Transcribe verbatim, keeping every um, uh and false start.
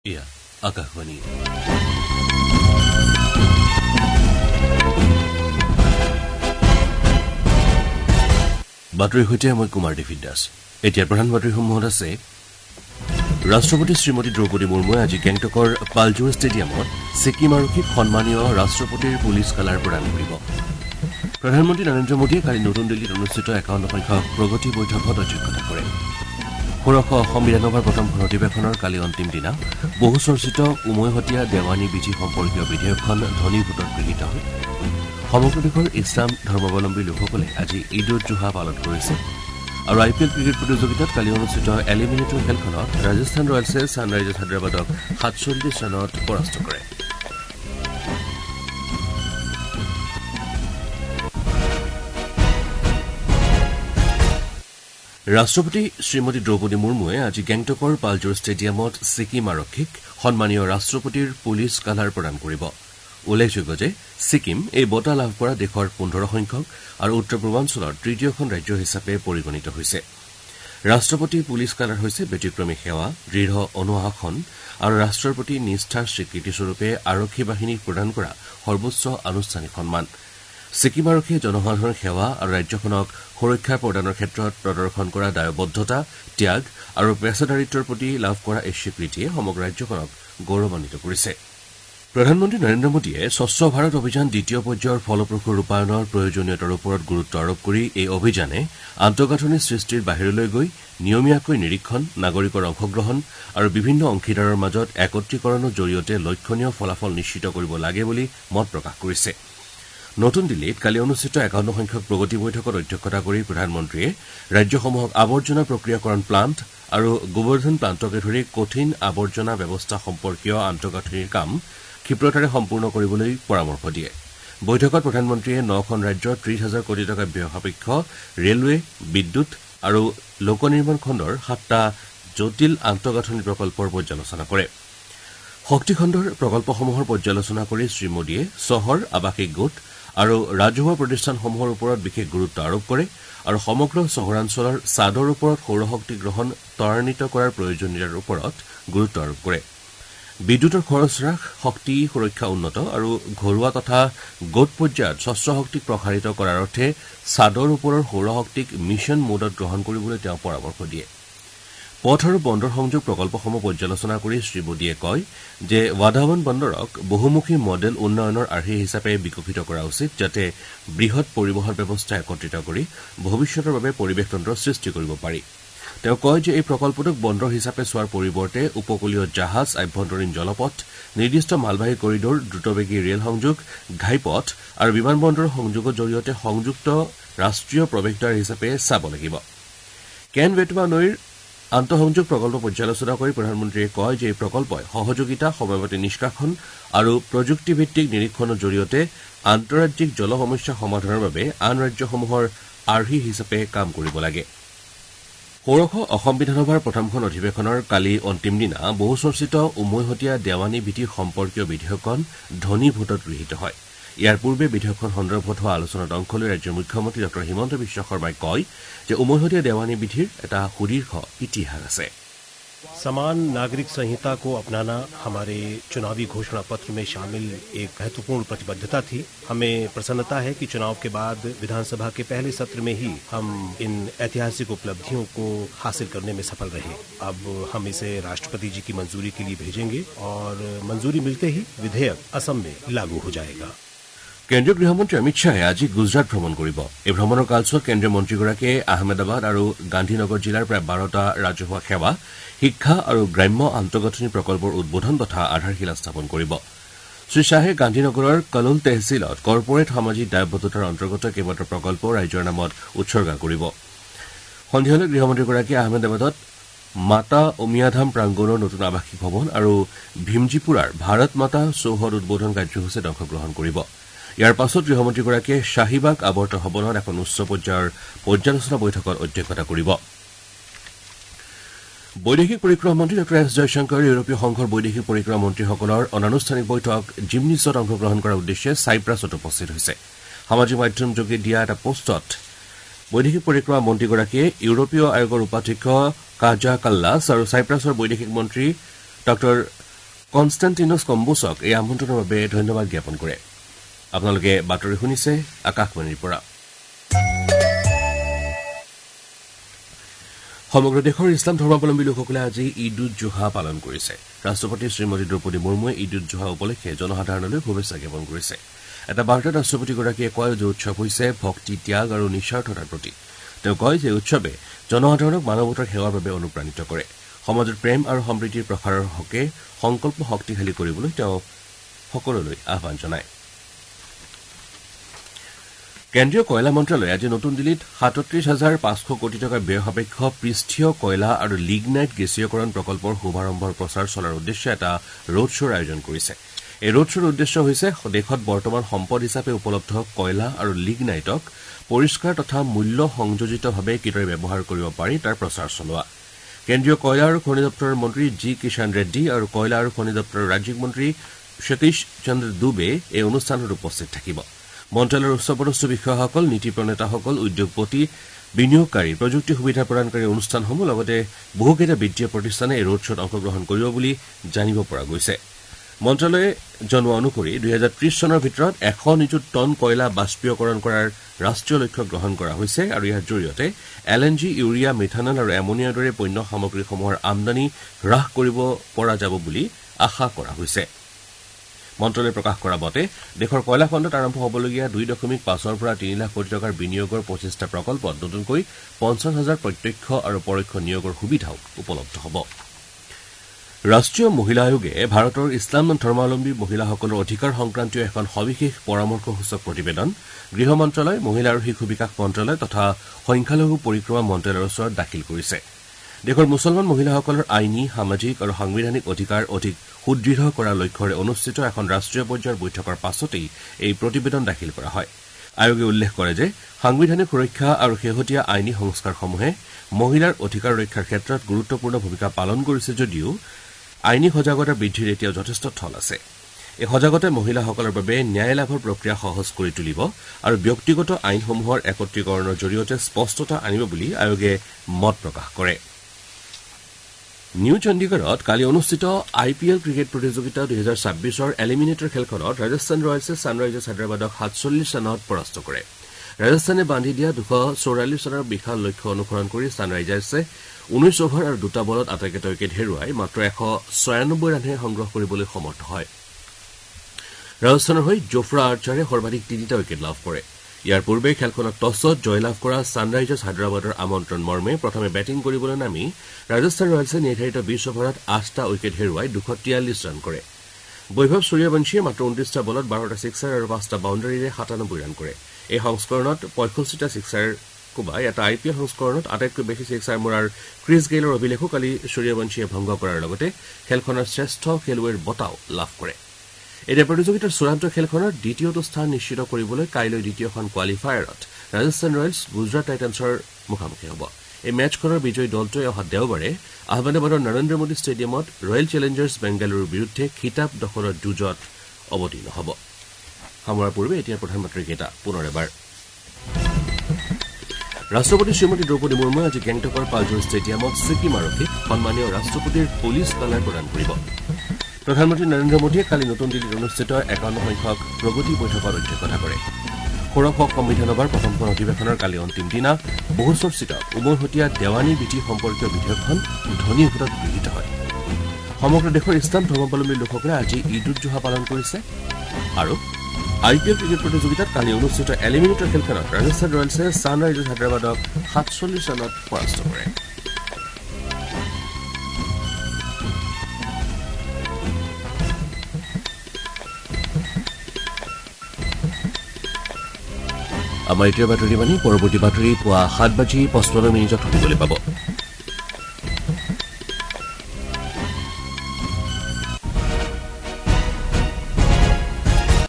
এয়া আকাশবাণী। বাতৰিৰ সৈতে মই কুমাৰ দেৱিত দাস। এতিয়া প্ৰধান বাতৰিসমূহত আছে ৰাষ্ট্ৰপতি শ্ৰীমতী দ্ৰৌপদী মুৰ্মুৱে আজি গেংটকৰ পালজোৰ ষ্টেডিয়ামত ছিকিম আৰক্ষীক সন্মানীয় ৰাষ্ট্ৰপতিৰ পুলিচ কালাৰ প্ৰদান কৰিব। প্ৰধানমন্ত্ৰী নৰেন্দ্ৰ মোদীয়ে কালি নতুন দিল্লীত অনুষ্ঠিত একাৱন্ন সংখ্যক প্ৰগতি বৈঠকত অধ্যক্ষতা কৰে। ষোড়শ অসম বিধানসভাৰ প্ৰথমখন অধিৱেশনৰ কালি অন্তিম দিনা বহুচৰ্চিত উমৈহতীয়া দেৱানী বিধি সম্পৰ্কীয় বিধেয়কখন ধ্বনি ভোটত গৃহীত হয়। সমগ্ৰ দেশৰ ইছলাম ধৰ্মাৱলম্বী লোকসকলে আজি ঈদ উজ জোহা পালন কৰিছে আৰু আই পি এল ক্ৰিকেট প্ৰতিযোগিতাত কালি অনুষ্ঠিত এলিমিনেটৰ খেলখনত ৰাজস্থান ৰয়েলছে ছানৰাইজাৰ্ছ হায়দৰাবাদক সাতচল্লিছ ৰানত পৰাস্ত কৰে। ৰাষ্ট্ৰপতি শ্ৰীমতী দ্ৰৌপদী মুৰ্মুৱে আজি গেংটকৰ পালজোৰ ষ্টেডিয়ামত ছিকিম আৰক্ষীক সন্মানীয় ৰাষ্ট্ৰপতিৰ পুলিচ কালাৰ প্ৰদান কৰিব। উল্লেখযোগ্য যে ছিকিম এই বঁটা লাভ কৰা দেশৰ পোন্ধৰ সংখ্যক আৰু উত্তৰ পূৰ্বাঞ্চলৰ তৃতীয়খন ৰাজ্য হিচাপে পৰিগণিত হৈছে। ৰাষ্ট্ৰপতি পুলিচ কালাৰ হৈছে ব্যতিক্ৰমী সেৱা, দৃঢ় অনুশাসন আৰু ৰাষ্ট্ৰৰ প্ৰতি নিষ্ঠাৰ স্বীকৃতিস্বৰূপে আৰক্ষী বাহিনীক প্ৰদান কৰা সৰ্বোচ্চ আনুষ্ঠানিক সন্মান। ছিকিম আৰক্ষীয়ে জনসাধাৰণৰ সেৱা আৰু ৰাজ্যখনক সুৰক্ষা প্ৰদানৰ ক্ষেত্ৰত প্ৰদৰ্শন কৰা দায়বদ্ধতা, ত্যাগ আৰু পেছাদাৰিত্বৰ প্ৰতি লাভ কৰা এই স্বীকৃতিয়ে সমগ্ৰ ৰাজ্যখনক গৌৰৱান্বিত কৰিছে। প্ৰধানমন্ত্ৰী নৰেন্দ্ৰ মোদীয়ে স্বচ্ছ ভাৰত অভিযান দ্বিতীয় পৰ্যায়ৰ ফলপ্ৰসূ ৰূপায়ণৰ প্ৰয়োজনীয়তাৰ ওপৰত গুৰুত্ব আৰোপ কৰি এই অভিযানে আন্তঃগাঁথনি সৃষ্টিৰ বাহিৰলৈ গৈ নিয়মীয়াকৈ নিৰীক্ষণ, নাগৰিকৰ অংশগ্ৰহণ আৰু বিভিন্ন অংশীদাৰৰ মাজত একত্ৰীকৰণৰ জৰিয়তে লক্ষণীয় ফলাফল নিশ্চিত কৰিব লাগে বুলি মত প্ৰকাশ কৰিছে। নতুন দিল্লীত কালি অনুষ্ঠিত একাৱন্ন সংখ্যক প্ৰগতি বৈঠকত অধ্যক্ষতা কৰি প্ৰধানমন্ত্ৰীয়ে ৰাজ্যসমূহক আৱৰ্জনা প্ৰক্ৰিয়াকৰণ প্লাণ্ট আৰু গোবৰ্ধন প্লাণ্টকে ধৰি কঠিন আৱৰ্জনা ব্যৱস্থা সম্পৰ্কীয় আন্তঃগাঁথনিৰ কাম ক্ষীপ্ৰতাৰে সম্পূৰ্ণ কৰিবলৈ পৰামৰ্শ দিয়ে। বৈঠকত প্ৰধানমন্ত্ৰীয়ে নখন ৰাজ্যৰ ত্ৰিশ হাজাৰ কোটি টকা ব্যয় সাপেক্ষ ৰেলৱে, বিদ্যুৎ আৰু লোক নিৰ্মাণ খণ্ডৰ সাতটা জটিল আন্তঃগাঁথনি প্ৰকল্পৰ পৰ্যালোচনা কৰে। শক্তি খণ্ডৰ প্ৰকল্পসমূহৰ পৰ্যালোচনা কৰি শ্ৰীমোদীয়ে চহৰ, আৱাসিক গোট আৰু ৰাজহুৱা প্ৰতিষ্ঠানসমূহৰ ওপৰত বিশেষ গুৰুত্ব আৰোপ কৰে আৰু সমগ্ৰ চহৰাঞ্চলৰ ছাদৰ ওপৰত সৌৰশক্তি গ্ৰহণ ত্বৰান্বিত কৰাৰ প্ৰয়োজনীয়তাৰ ওপৰত গুৰুত্ব আৰোপ কৰে। বিদ্যুতৰ খৰচ হ্ৰাস, শক্তি সুৰক্ষা উন্নত আৰু ঘৰুৱা তথা গোট পৰ্যায়ত স্বচ্ছ শক্তিক প্ৰসাৰিত কৰাৰ অৰ্থে ছাদৰ ওপৰৰ সৌৰশক্তিক মিছন মোডত গ্ৰহণ কৰিবলৈ তেওঁ পৰামৰ্শ দিয়ে। পথ আৰু বন্দৰ সংযোগ প্ৰকল্পসমূহ পৰ্যালোচনা কৰি শ্ৰীমোদীয়ে কয় যে ৱাধাৱন বন্দৰক বহুমুখী মডেল উন্নয়নৰ আৰ্হি হিচাপে বিকশিত কৰা উচিত, যাতে বৃহৎ পৰিবহণ ব্যৱস্থা একত্ৰিত কৰি ভৱিষ্যতৰ বাবে পৰিৱেশ তন্ত্ৰ সৃষ্টি কৰিব পাৰি। তেওঁ কয় যে এই প্ৰকল্পটোক বন্দৰ হিচাপে চোৱাৰ পৰিৱৰ্তে উপকূলীয় জাহাজ, আভ্যন্তৰীণ জলপথ, নিৰ্দিষ্ট মালবাহী কৰিডৰ, দ্ৰুতবেগী ৰেল সংযোগ, ঘাইপথ আৰু বিমান বন্দৰৰ সংযোগৰ জৰিয়তে সংযুক্ত ৰাষ্ট্ৰীয় প্ৰৱেশদ্বাৰ হিচাপে চাব লাগিব। কেন বেটৱা নৈৰ আন্তঃসংযোগ প্ৰকল্প পৰ্যালোচনা কৰি প্ৰধানমন্ত্ৰীয়ে কয় যে এই প্ৰকল্পই সহযোগিতা, সময়মতে নিষ্কাশন আৰু প্ৰযুক্তিভিত্তিক নিৰীক্ষণৰ জৰিয়তে আন্তঃৰাজ্যিক জল সমস্যা সমাধানৰ বাবে আন ৰাজ্যসমূহৰ আৰ্হি হিচাপে কাম কৰিব লাগে। ষোড়শ অসম বিধানসভাৰ প্ৰথমখন অধিৱেশনৰ কালি অন্তিম দিনা বহুচৰ্চিত উমৈহতীয়া দেৱানী বিধি সম্পৰ্কীয় বিধেয়কখন ধ্বনি ভোটত গৃহীত হয়। ইয়াৰ পূৰ্বে বিধেয়কখন সন্দৰ্ভত হোৱা আলোচনাত অংশ লৈ ৰাজ্যৰ মুখ্যমন্ত্ৰী ডঃ হিমন্ত বিশ্ব শৰ্মাই কয় যে উমৈহতীয়া দেৱানী বিধিৰ এটা সুদীৰ্ঘ ইতিহাস আছে। समान नागरिक संहिता को अपनाना हमारे चुनावी घोषणा पत्र में शामिल एक महत्वपूर्ण प्रतिबद्धता थी। हमें प्रसन्नता है कि चुनाव के बाद विधानसभा के पहले सत्र में ही हम इन ऐतिहासिक उपलब्धियों को हासिल करने में सफल रहे। अब हम इसे राष्ट्रपति जी की मंजूरी के लिए भेजेंगे और मंजूरी मिलते ही विधेयक असम में लागू हो जाएगा। কেন্দ্ৰীয় গৃহমন্ত্ৰী অমিত শ্বাহে আজি গুজৰাট ভ্ৰমণ কৰিব। এই ভ্ৰমণৰ কালছোৱাত কেন্দ্ৰীয় মন্ত্ৰীগৰাকীয়ে আহমেদাবাদ আৰু গান্ধীনগৰ জিলাৰ প্ৰায় বাৰটা ৰাজহুৱা সেৱা, শিক্ষা আৰু গ্ৰাম্য আন্তঃগাঁথনি প্ৰকল্পৰ উদ্বোধন তথা আধাৰশিলা স্থাপন কৰিব। শ্ৰীশ্বাহে গান্ধীনগৰৰ কলোল তেহছিলত কৰ্পৰেট সামাজিক দায়বদ্ধতাৰ অন্তৰ্গত কেইবাটাও প্ৰকল্প ৰাইজৰ নামত উৎসৰ্গা কৰিব। সন্ধিয়ালৈ গৃহমন্ত্ৰীগৰাকীয়ে আহমেদাবাদত মাতা উমিয়াধাম প্ৰাংগণৰ নতুন আৱাসিক ভৱন আৰু ভীমজীপুৰাৰ ভাৰত মাতা চৌহদ উদ্বোধন কাৰ্যসূচীত অংশগ্ৰহণ কৰিব। ইয়াৰ পাছত গৃহমন্ত্ৰীগৰাকীয়ে শ্বাহিবাগ আৱৰ্ত ভৱনত এখন উচ্চ পৰ্যায়ৰ পৰ্যালোচনা বৈঠকত অধ্যক্ষতা কৰিব। বৈদেশিক পৰিক্ৰমা মন্ত্ৰী ডঃ এছ জয়শংকৰ ইউৰোপীয় সংঘৰ বৈদেশিক পৰিক্ৰমা মন্ত্ৰীসকলৰ অনানুষ্ঠানিক বৈঠক জিমনিছত অংশগ্ৰহণ কৰাৰ উদ্দেশ্যে ছাইপ্ৰাছত উপস্থিত হৈছে। সামাজিক মাধ্যমযোগে দিয়া এটা পোষ্টত বৈদেশিক পৰিক্ৰমা মন্ত্ৰীগৰাকীয়ে ইউৰোপীয় আয়োগৰ উপাধ্যক্ষ কাজা কাল্লাছ আৰু ছাইপ্ৰাছৰ বৈদেশিক মন্ত্ৰী ডঃ কনষ্টাণ্টিনোছ কম্বোছক এই আমন্ত্ৰণৰ বাবে ধন্যবাদ জ্ঞাপন কৰে। আপোনালোকে বাতৰি শুনিছে আকাশবাণীৰ পৰা। সমগ্ৰ দেশৰ ইছলাম ধৰ্মাৱলম্বী লোকসকলে আজি ঈদ উজ জোহা পালন কৰিছে। ৰাষ্ট্ৰপতি শ্ৰীমতী দ্ৰৌপদী মুৰ্মুৱে ঈদ উজ জোহা উপলক্ষে জনসাধাৰণলৈ শুভেচ্ছা জ্ঞাপন কৰিছে। এটা বাৰ্তাত ৰাষ্ট্ৰপতিগৰাকীয়ে কয় যে উৎসৱ হৈছে ভক্তি, ত্যাগ আৰু নিস্বাৰ্থতাৰ প্ৰতীক। তেওঁ কয় যে উৎসৱে জনসাধাৰণক মানৱতাৰ সেৱাৰ বাবে অনুপ্ৰাণিত কৰে। সমাজত প্ৰেম আৰু সম্প্ৰীতিৰ প্ৰসাৰৰ হকে সংকল্প শক্তিশালী কৰিবলৈ তেওঁ সকলোলৈ আহ্বান জনায়। কেন্দ্ৰীয় কয়লা মন্ত্ৰালয়ে আজি নতুন দিল্লীত সাতত্ৰিশ হাজাৰ পাঁচশ কোটি টকাৰ ব্যয় সাপেক্ষ পৃষ্ঠীয় কয়লা আৰু লিগনাইট গেছীয়কৰণ প্ৰকল্পৰ শুভাৰম্ভৰ প্ৰচাৰ চলাৰ উদ্দেশ্যে এটা ৰোড শ্ব'ৰ আয়োজন কৰিছে। এই ৰোড শ্ব'ৰ উদ্দেশ্য হৈছে দেশত বৰ্তমান সম্পদ হিচাপে উপলব্ধ কয়লা আৰু লিগনাইটক পৰিষ্কাৰ তথা মূল্য সংযোজিতভাৱে কিদৰে ব্যৱহাৰ কৰিব পাৰি তাৰ প্ৰচাৰ চলোৱা। কেন্দ্ৰীয় কয়লা আৰু খনি দপ্তৰৰ মন্ত্ৰী জি কিষাণ ৰেড্ডী আৰু কয়লা আৰু খনি দপ্তৰৰ ৰাজ্যিক মন্ত্ৰী সতীশ চন্দ্ৰ দুবে এই অনুষ্ঠানত উপস্থিত থাকিব। মন্ত্ৰালয়ৰ উচ্চপদস্থ বিষয়াসকল, নীতি প্ৰণেতাসকল, উদ্যোগপতি, বিনিয়োগকাৰী, প্ৰযুক্তি সুবিধা প্ৰদানকাৰী অনুষ্ঠানসমূহ লগতে বহুকেইটা বিত্তীয় প্ৰতিষ্ঠানে এই ৰোড শ্ব'ত অংশগ্ৰহণ কৰিব বুলি জানিব পৰা গৈছে। মন্ত্ৰালয়ে জনোৱা অনুসৰি দুহেজাৰ ত্ৰিশ চনৰ ভিতৰত এশ নিযুত টন কয়লা বাষ্পীয়কৰণ কৰাৰ ৰাষ্ট্ৰীয় লক্ষ্য গ্ৰহণ কৰা হৈছে আৰু ইয়াৰ জৰিয়তে L N G, urea, methanol আৰু এমনিয়াৰ দৰে পণ্য সামগ্ৰীসমূহৰ আমদানি হ্ৰাস কৰিব পৰা যাব বুলি আশা কৰা হৈছে। মন্ত্ৰালয়ে প্ৰকাশ কৰা মতে দেশৰ কয়লা খণ্ডত আৰম্ভ হ'বলগীয়া দুই দশমিক পাঁচৰ পৰা তিনি লাখ কোটি টকাৰ বিনিয়োগৰ পঁচিছটা প্ৰকল্পত নতুনকৈ পঞ্চাছ হাজাৰ প্ৰত্যক্ষ আৰু পৰোক্ষ নিয়োগৰ সুবিধাও উপলব্ধ হ'ব। ৰাষ্ট্ৰীয় মহিলা আয়োগে ভাৰতৰ ইছলাম ধৰ্মাৱলম্বী মহিলাসকলৰ অধিকাৰ সংক্ৰান্তীয় এখন সবিশেষ পৰামৰ্শসূচক প্ৰতিবেদন গৃহ মন্ত্ৰালয়, মহিলা আৰু শিশু বিকাশ মন্ত্ৰালয় তথা সংখ্যালঘু পৰিক্ৰমা মন্ত্ৰালয়ৰ ওচৰত দাখিল কৰিছে। দেশৰ মুছলমান মহিলাসকলৰ আইনী, সামাজিক আৰু সাংবিধানিক অধিকাৰ অধিক সুদৃঢ় কৰাৰ লক্ষ্যৰে অনুষ্ঠিত এখন ৰাষ্ট্ৰীয় পৰ্যায়ৰ বৈঠকৰ পাছতেই এই প্ৰতিবেদন দাখিল কৰা হয়। আয়োগে উল্লেখ কৰে যে সাংবিধানিক সুৰক্ষা আৰু শেহতীয়া আইনী সংস্কাৰসমূহে মহিলাৰ অধিকাৰ ৰক্ষাৰ ক্ষেত্ৰত গুৰুত্বপূৰ্ণ ভূমিকা পালন কৰিছে যদিও আইনী সজাগতা বৃদ্ধিৰ এতিয়াও যথেষ্ট থল আছে। এই সজাগতাই মহিলাসকলৰ বাবে ন্যায় লাভৰ প্ৰক্ৰিয়া সহজ কৰি তুলিব আৰু ব্যক্তিগত আইনসমূহৰ একত্ৰীকৰণৰ জৰিয়তে স্পষ্টতা আনিব বুলি আয়োগে মত প্ৰকাশ কৰে। নিউ চণ্ডীগড়ত কালি অনুষ্ঠিত আই পি এল ক্ৰিকেট প্ৰতিযোগিতা দুহেজাৰ ছাব্বিছৰ এলিমিনেটৰ খেলখনত ৰাজস্থান ৰয়েলছে ছানৰাইজাৰ্ছ হায়দৰাবাদক সাতচল্লিছ ৰানত পৰাস্ত কৰে। ৰাজস্থানে বান্ধি দিয়া দুশ চৌৰাল্লিছ ৰানৰ বিশাল লক্ষ্য অনুসৰণ কৰি ছানৰাইজাৰ্ছে ঊনৈশ অভাৰ আৰু দুটা বলত আটাইকেইটা উইকেট হেৰুৱাই মাত্ৰ এশ ছয়ানব্বৈ ৰানহে সংগ্ৰহ কৰিবলৈ সমৰ্থ হয়। ৰাজস্থানৰ হৈ জোফ্ৰা আৰ্চাৰে সৰ্বাধিক তিনিটা উইকেট লাভ কৰে। ইয়াৰ পূৰ্বে খেলখনত টছত জয়লাভ কৰা ছানৰাইজাৰ্ছ হায়দৰাবাদৰ আমন্ত্ৰণ মৰ্মে প্ৰথমে বেটিং কৰিবলৈ নামি ৰাজস্থান ৰয়েলছে নিৰ্ধাৰিত বিশ অভাৰত আঠটা উইকেট হেৰুৱাই দুশ তিয়াল্লিছ ৰান কৰে। বৈভৱ সূৰ্যবংশীয়ে মাত্ৰ ঊনত্ৰিশটা বলত বাৰটা ছিক্সাৰ আৰু পাঁচটা বাউণ্ডাৰীৰে সাতানব্বৈ ৰান কৰে। এই সংস্কৰণত পঁয়ষষ্ঠিটা ছিক্সাৰ কোবাই এটা আই পি এল সংস্কৰণত আটাইতকৈ বেছি ছিক্সাৰ মৰাৰ ক্ৰিছ গেইলৰ অভিলেখো কালি সূৰ্যবংশীয়ে ভংগ কৰাৰ লগতে খেলখনৰ শ্ৰেষ্ঠ খেলুৱৈৰ বঁটাও লাভ কৰে। এতিয়া প্ৰতিযোগিতাৰ চূড়ান্ত খেলখনৰ দ্বিতীয়টো স্থান নিশ্চিত কৰিবলৈ কাইলৈ দ্বিতীয়খন কোৱালিফায়াৰত ৰাজস্থান ৰয়েলছ গুজৰাট টাইটান্ছৰ মুখামুখি হ'ব। এই মেচখনৰ বিজয়ী দলটোৱে অহা দেওবাৰে আহমেদাবাদৰ নৰেন্দ্ৰ মোদী ষ্টেডিয়ামত ৰয়েল চেলেঞ্জাৰ্ছ বেংগালুৰুৰ বিৰুদ্ধে খিতাপ দখলৰ যুঁজত অৱতীৰ্ণ হ'ব। সামৰাৰ পূৰ্বে এতিয়া প্ৰধানমন্ত্ৰীকেইটা পুনৰ এবাৰ। ৰাষ্ট্ৰপতি শ্ৰীমতী দ্ৰৌপদী মুৰ্মুৱে আজি গেংটকৰ পালজোৰ ষ্টেডিয়ামত ছিকিম আৰক্ষীক সন্মানীয় ৰাষ্ট্ৰপতিৰ পুলিচ কালাৰ প্ৰদান কৰিব। প্ৰধানমন্ত্ৰী নৰেন্দ্ৰ মোদীয়ে কালি নতুন দিল্লীত অনুষ্ঠিত একাৱন্ন সংখ্যক প্ৰগতি বৈঠকত অধ্যক্ষতা কৰে। ষোড়শ সংবিধান সভাৰ প্ৰথমখন অধিৱেশনৰ কালি অন্তিম দিনা বহুচৰ্চিত উমৈহতীয়া দেৱানী বিধি সম্পৰ্কীয় বিধেয়কখন ধ্বনি ভোটত গৃহীত হয়। সমগ্ৰ দেশৰ ইছলাম ধৰ্মাৱলম্বী লোকসকলে আজি ঈদ উজ জোহা পালন কৰিছে আৰু আই পি এল ক্ৰিকেট প্ৰতিযোগিতাত কালি অনুষ্ঠিত এলিমিনেটৰ খেলখনত ৰাজস্থান ৰয়েলছে ছানৰাইজাৰ্ছ হায়দৰাবাদক সাতচল্লিছ ৰানত পৰাস্ত কৰে। আমাৰ এতিয়া বাতৰি বাণী পৰৱৰ্তী বাতৰি পুৱা সাত বাজি পঁচপন্ন মিনিটত শুনিবলৈ পাব।